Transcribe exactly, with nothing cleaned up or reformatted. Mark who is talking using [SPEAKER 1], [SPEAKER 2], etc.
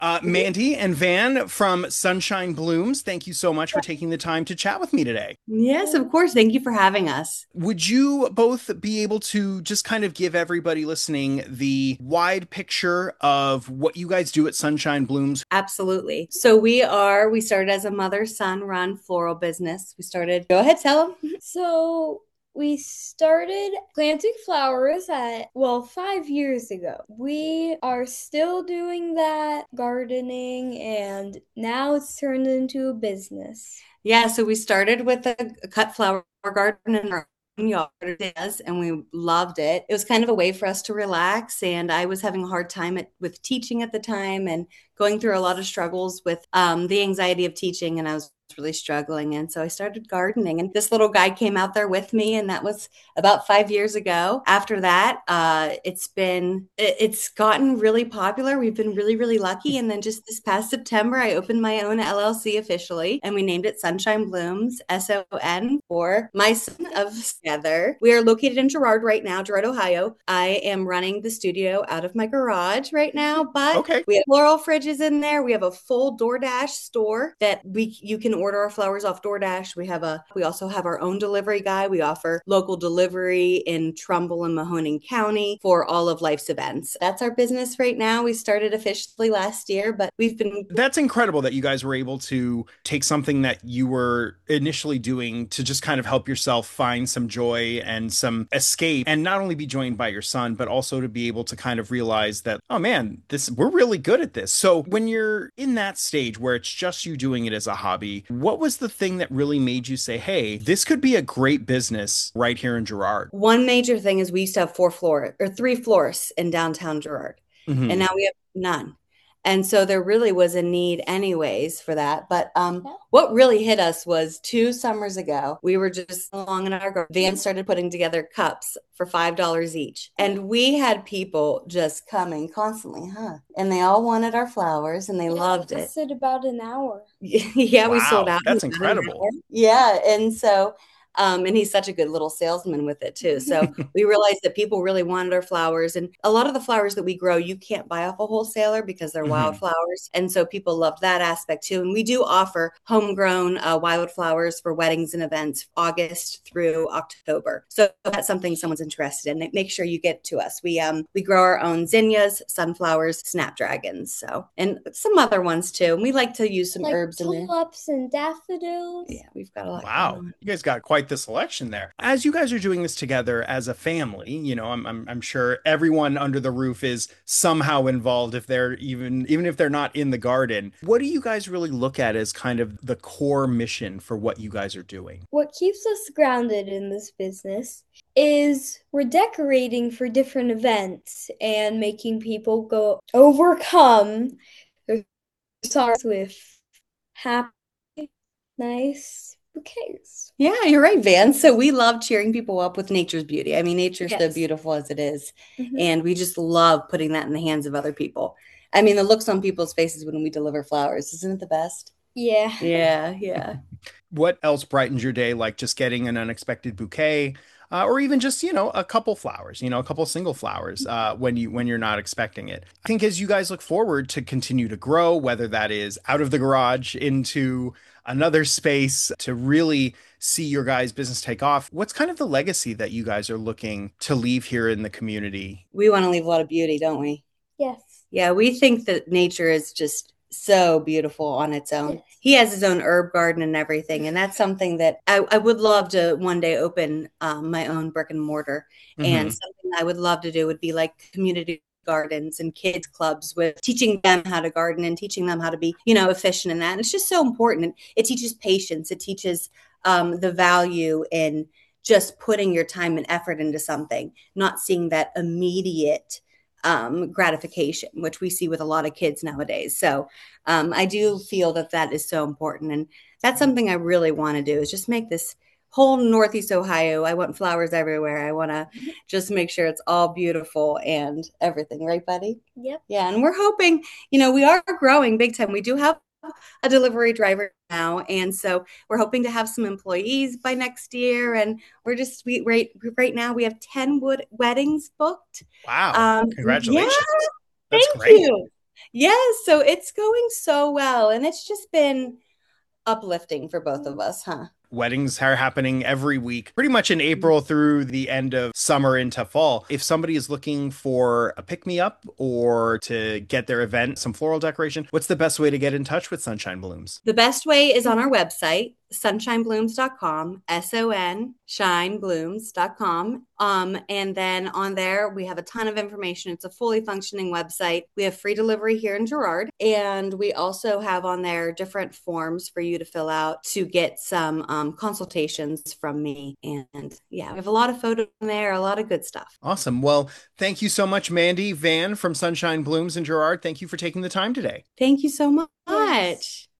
[SPEAKER 1] Uh, Mandy and Van from Sunshine Blooms, thank you so much for taking the time to chat with me today.
[SPEAKER 2] Yes, of course. Thank you for having us.
[SPEAKER 1] Would you both be able to just kind of give everybody listening the wide picture of what you guys do at Sunshine Blooms?
[SPEAKER 2] Absolutely. So we are, we started as a mother-son run floral business. We started, go ahead, tell them.
[SPEAKER 3] So we started planting flowers at, well, five years ago. We are still doing that gardening, and now it's turned into a business.
[SPEAKER 2] Yeah, so we started with a, a cut flower garden in our own yard, it is, and we loved it. It was kind of a way for us to relax, and I was having a hard time at, with teaching at the time and going through a lot of struggles with um, the anxiety of teaching, and I was really struggling. And so I started gardening, and this little guy came out there with me, and that was about five years ago. After that, uh, it's been, it, it's gotten really popular. We've been really, really lucky. And then just this past September, I opened my own L L C officially, and we named it Sunshine Blooms, S O N, for my son of together. We are located in Girard right now, Girard, Ohio. I am running the studio out of my garage right now, but
[SPEAKER 1] Okay.
[SPEAKER 2] we have floral fridges in there. We have a full DoorDash store that we you can order our flowers off DoorDash. We have a we also have our own delivery guy. We offer local delivery in Trumbull and Mahoning County for all of life's events. That's our business right now. We started officially last year, but we've been
[SPEAKER 1] That's incredible that you guys were able to take something that you were initially doing to just kind of help yourself find some joy and some escape, and not only be joined by your son, but also to be able to kind of realize that, oh man, this we're really good at this. So when you're in that stage where it's just you doing it as a hobby, what was the thing that really made you say, hey, this could be a great business right here in Girard?
[SPEAKER 2] one major thing is we used to have four floor or three floors in downtown Girard, and
[SPEAKER 1] Hmm.
[SPEAKER 2] now we have none. And so there really was a need anyways for that. But um,
[SPEAKER 3] Yeah.
[SPEAKER 2] what really hit us was two summers ago, we were just along in our garden. Van started putting together cups for five dollars each. And we had people just coming constantly, huh? And they all wanted our flowers and they
[SPEAKER 3] Yeah,
[SPEAKER 2] loved
[SPEAKER 3] it
[SPEAKER 2] it.
[SPEAKER 3] lasted about an hour.
[SPEAKER 2] Yeah, we sold
[SPEAKER 1] Wow,
[SPEAKER 2] out in
[SPEAKER 1] that's
[SPEAKER 2] about an
[SPEAKER 1] incredible.
[SPEAKER 2] hour. Yeah. And so, um, and he's such a good little salesman with it too. So we realized that people really wanted our flowers. And a lot of the flowers that we grow, you can't buy off a wholesaler because they're
[SPEAKER 1] Hmm.
[SPEAKER 2] wildflowers. And so people loved that aspect too. And we do offer homegrown uh, wildflowers for weddings and events, August through October. So if that's something someone's interested in, make sure you get to us. We um we grow our own zinnias, sunflowers, snapdragons, so and some other ones too. And we like to use some
[SPEAKER 3] Like
[SPEAKER 2] herbs in there.
[SPEAKER 3] tulips and daffodils.
[SPEAKER 2] Yeah, we've got a lot going
[SPEAKER 1] Wow,
[SPEAKER 2] on.
[SPEAKER 1] you guys got quite the selection there. As you guys are doing this together as a family, you know, I'm I'm, I'm sure everyone under the roof is somehow involved if they're even even if they're not in the garden. What do you guys really look at as kind of the core mission for what you guys are doing?
[SPEAKER 3] What keeps us grounded in this business is we're decorating for different events and making people go overcome their sorrows with happy, nice bouquets.
[SPEAKER 2] Yeah, you're right, Van. So we love cheering people up with nature's beauty. I mean, nature's so
[SPEAKER 3] Yes.
[SPEAKER 2] beautiful as it is,
[SPEAKER 3] Mhm.
[SPEAKER 2] and we just love putting that in the hands of other people. I mean, the looks on people's faces when we deliver flowers, isn't it the best?
[SPEAKER 3] Yeah.
[SPEAKER 2] Yeah, yeah.
[SPEAKER 1] What else brightens your day, like just getting an unexpected bouquet, uh, or even just, you know, a couple flowers, you know, a couple single flowers, uh, when you when you're not expecting it. I think as you guys look forward to continue to grow, whether that is out of the garage into another space to really see your guys' business take off, what's kind of the legacy that you guys are looking to leave here in the community?
[SPEAKER 2] We want to leave a lot of beauty, don't we?
[SPEAKER 3] Yes.
[SPEAKER 2] Yeah, we think that nature is just so beautiful on its own.
[SPEAKER 3] Yes.
[SPEAKER 2] He has his own herb garden and everything, and that's something that I, I would love to one day open um, my own brick and mortar. And
[SPEAKER 1] Hmm.
[SPEAKER 2] something I would love to do would be like community gardens and kids clubs with teaching them how to garden and teaching them how to be, you know, efficient in that. And it's just so important. And it teaches patience. It teaches um, the value in just putting your time and effort into something, not seeing that immediate um, gratification, which we see with a lot of kids nowadays. So um, I do feel that that is so important. And that's something I really want to do is just make this whole Northeast Ohio. I want flowers everywhere. I want to just make sure it's all beautiful and everything. Right, buddy?
[SPEAKER 3] Yep.
[SPEAKER 2] Yeah. And we're hoping, you know, we are growing big time. We do have a delivery driver now, and so we're hoping to have some employees by next year. And we're just we right right now we have ten wood weddings booked.
[SPEAKER 1] Wow,
[SPEAKER 2] Um, yeah,
[SPEAKER 1] congratulations. That's
[SPEAKER 2] thank
[SPEAKER 1] great.
[SPEAKER 2] you. Yes, so it's going so well, and it's just been uplifting for both of us, huh?
[SPEAKER 1] Weddings are happening every week, pretty much in April through the end of summer into fall. If somebody is looking for a pick me up or to get their event some floral decoration, what's the best way to get in touch with Sunshine Blooms?
[SPEAKER 2] The best way is on our website, sunshine blooms dot com, S O N, shine blooms dot com. Um, and then on there, we have a ton of information. It's a fully functioning website. We have free delivery here in Girard. And we also have on there different forms for you to fill out to get some um, consultations from me. And yeah, we have a lot of photos in there, a lot of good stuff.
[SPEAKER 1] Awesome. Well, thank you so much, Mandy Van from Sunshine Blooms in Girard. Thank you for taking the time today.
[SPEAKER 2] Thank you so much.
[SPEAKER 3] Yes.